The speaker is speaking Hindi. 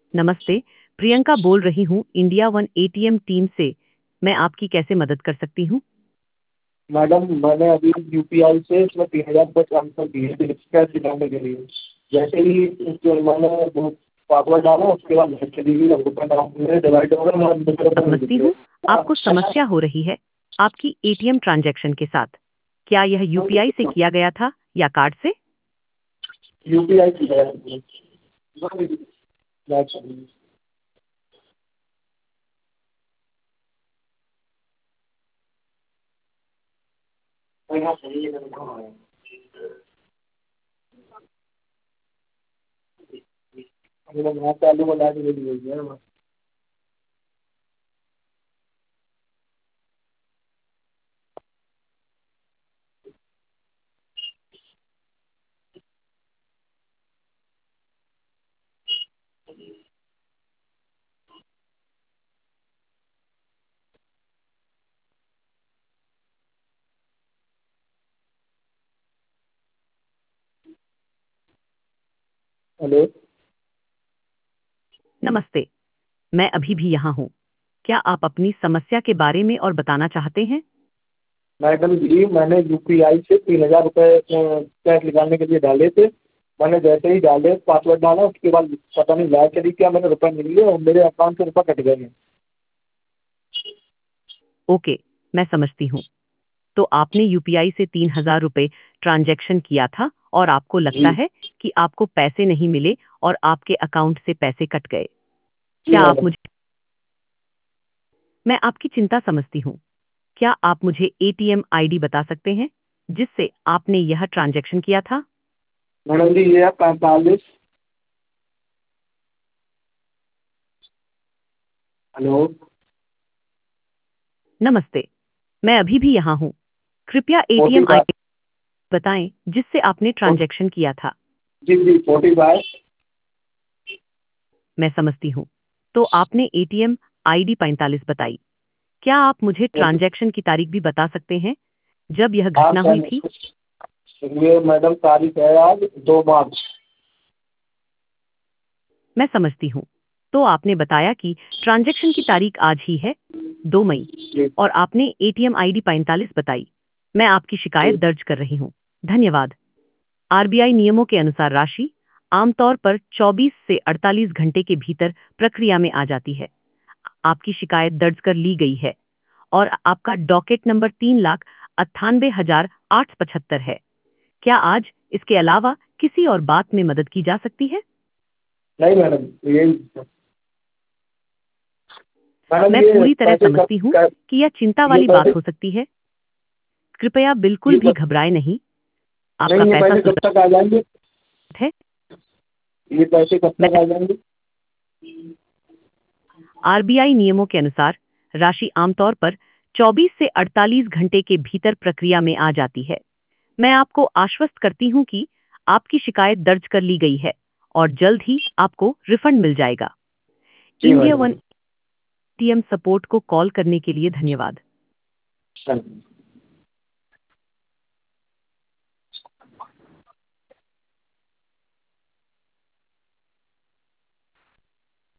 नमस्ते, प्रियंका बोल रही हूँ इंडिया वन एटीएम टीम से। मैं आपकी कैसे मदद कर सकती हूँ? मैडम मैंने अभी यूपीआई से इसमें 3,000 रुपये ट्रांसफर किए थे कैश निकालने के लिए। जैसे ही मैंने वो पासवर्ड डाला उसके बाद घर चली गई, अब रुपये मेरे डिवाइड हो गए, मुझे रुपये नहीं समझती दिख हूँ, आपको रहे। समस्या हो रही है आपकी एटीएम ट्रांजैक्शन के साथ। क्या यह यूपीआई से किया गया था या कार्ड से? यूपीआई की है। यहाँ चालू बना के दे दीजिए। हेलो नमस्ते, मैं अभी भी यहाँ हूँ। क्या आप अपनी समस्या के बारे में और बताना चाहते हैं? मैडम जी, मैंने यूपीआई से 3,000 रुपये कैश निकालने के लिए डाले थे। मैंने जैसे ही डाले पासवर्ड डाला उसके बाद पता नहीं लाइट चली क्या, मैंने रुपये नहीं लिए और मेरे अकाउंट से रुपये कट गए हैं। ओके, मैं समझती हूँ। तो आपने यूपीआई से 3,000 रुपये ट्रांजैक्शन किया था और आपको लगता जी है कि आपको पैसे नहीं मिले और आपके अकाउंट से पैसे कट गए। जी क्या आप मैडम। मुझे मैं आपकी चिंता समझती हूँ। क्या आप मुझे एटीएम आईडी बता सकते हैं जिससे आपने यह ट्रांजैक्शन किया था? मैडम जी ये है 45। हेलो नमस्ते, मैं अभी भी यहाँ हूँ। कृपया एटीएम 45। आईडी बताएं जिससे आपने ट्रांजैक्शन किया था। जी जी 45। मैं समझती हूँ। तो आपने एटीएम आईडी 45 बताई। क्या आप मुझे ट्रांजैक्शन की तारीख भी बता सकते हैं जब यह हाँ घटना हुई थी? सर ये मैडम तारीख है आज 2 मार्च। मैं समझती हूँ। तो आपने बताया कि ट्रांजैक्शन की तारीख आज ही है, 2 मई, जी और आपने एटीएम आईडी 45 बताई। मैं आपकी शिकायत जी दर्ज कर रही हूँ। धन्यवाद। आरबीआई नियमों के अनुसार राशि आमतौर पर 24 से 48 घंटे के भीतर प्रक्रिया में आ जाती है। आपकी शिकायत दर्ज कर ली गई है और आपका डॉकेट नंबर 3,98,875 है। क्या आज इसके अलावा किसी और बात में मदद की जा सकती है? नहीं मैडम, यही मैडम मैं ये पूरी तरह पैसे समझती हूँ कि यह चिंता ये वाली बात पैसे हो सकती है। कृपया ये बिल्कुल भी घबराएं नहीं। आपका नहीं, ये पैसा पैसे कब सुरक्षित तक आ जाएंगे? है। ये पैसे कब मैं तक आ जाएंगे? आरबीआई नियमों के अनुसार राशि आमतौर पर 24 से 48 घंटे के भीतर प्रक्रिया में आ जाती है। मैं आपको आश्वस्त करती हूँ कि आपकी शिकायत दर्ज कर ली गई है और जल्द ही आपको रिफंड मिल जाएगा। जी India one madam. ATM support को कॉल करने के लिए धन्यवाद। चलिए।